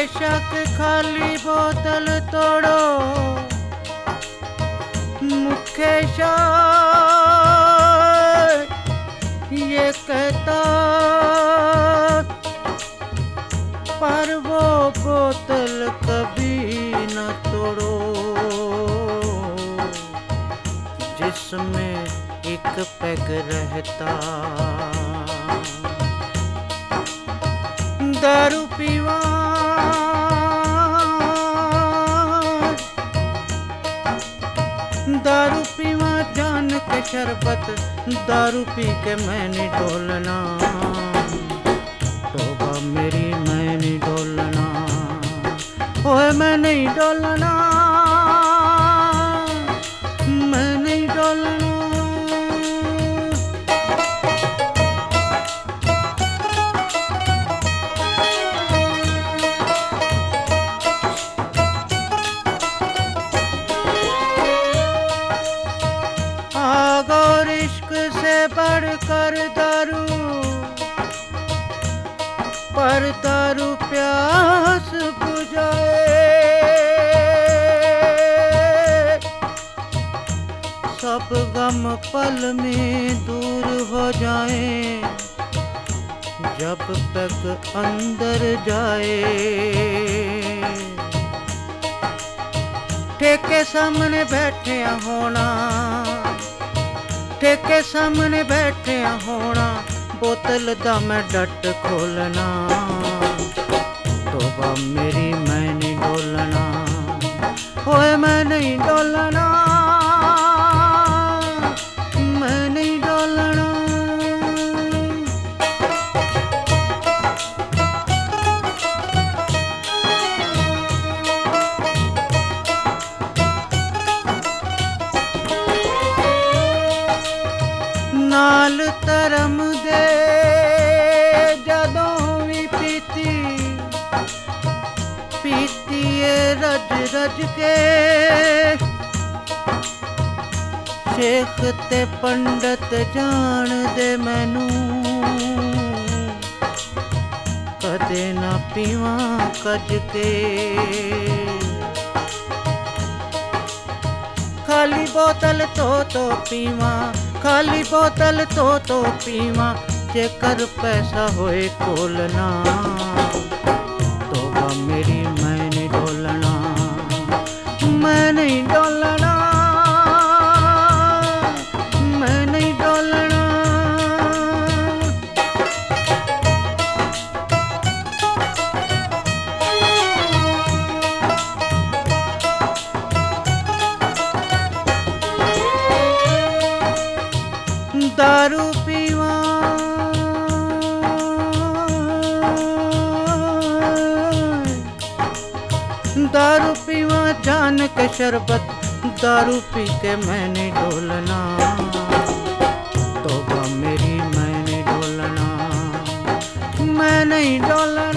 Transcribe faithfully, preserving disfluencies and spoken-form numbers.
बेशक खाली बोतल तोड़ो, मुकेश ये कहता, पर वो बोतल कभी न तोड़ो जिसमें एक पैग रहता। दारू पीवा दारू पीवा जान के शरबत, दारू पी के मैं नहीं डोलना, तौबा मेरी मैं नहीं डोलना, ओए मैं नहीं डोलना, मैं नहीं डोलना। आगो इश्क से बढ़कर दारू, पर दारू प्यास बुझाए, सब गम पल में दूर हो जाए जब तक अंदर जाए। ठेके सामने बैठे होना, ठेके सामने बैठे होना, बोतल दा मैं डट खोलना, तौबा मेरी मैं नहीं डोलना, ओए मैं नहीं डोलना, मैं नहीं डोलना। नाल धर्म दे जदों भी पीती, पीती है रज रज के, शेख ते पंडित जान दे मैनू, कदे ना पीवा कज के। खाली बोतल तो तो पीवा, खाली बोतल तो तो पीवा, जेकर पैसा होए कोलना, तौबा मेरी मैं नहीं डोलना, मैं नहीं डोलना, मैं नहीं डोलना। दारू पीवा दारू पीवा जान के शरबत, दारू पी के मैं नहीं डोलना, तौबा मेरी मैं नहीं डोलना, मैं नहीं डोलना।